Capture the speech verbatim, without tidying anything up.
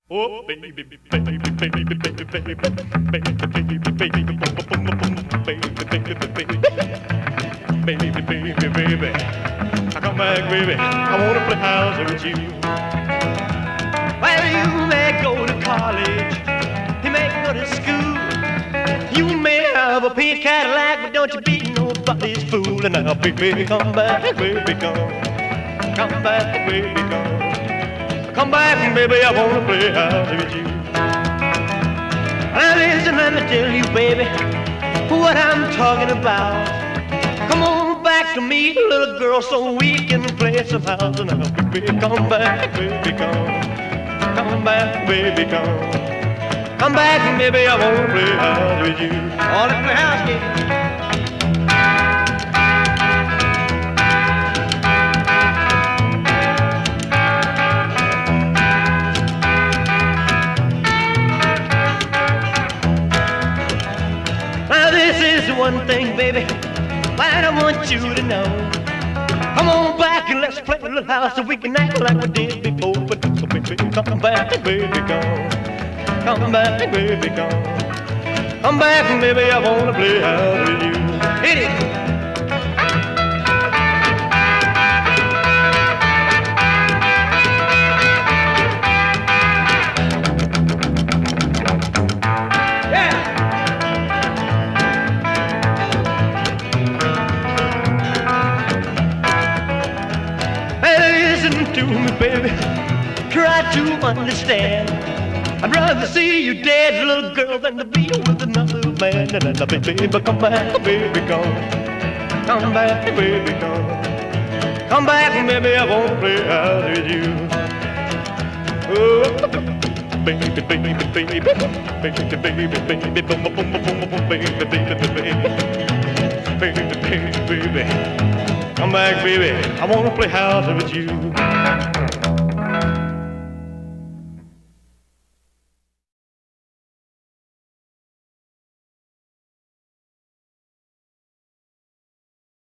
Oh, baby, baby, baby, baby, baby, baby, baby, baby, baby, baby, baby, baby. I come back, baby. I wanna play house with you. Well, you may go to college, you may go to school, you may have a pink Cadillac, but don't you be nobody's fool. And now, baby, come back, baby, come, come back, baby, come. Come back, baby, I wanna play house with you. Now listen, let me tell you, baby, what I'm talking about. Come on back to me, little girl, so we can play some house. Now, baby, come back, baby, come. Come back, baby, come. Come back, baby, I wanna play house with you. All in the house, yeah. This is one thing, baby, that I want you to know. Come on back and let's play a little house so we can act like we did before. But baby, come back, baby, come. Come back, baby, come. Come back, baby, I wanna play house with you. Hit it. To me, baby, try to understand. I'd rather see you dead, little girl, than to be with another man. And then, baby, come back, baby, come. Come back, baby, come. Come back, baby, I won't play house with you. Oh, baby, baby, baby, baby, baby, baby, baby, baby, boom, boom, boom, boom, boom, baby, baby, baby, baby, baby. Come back, baby, I wanna play house with you.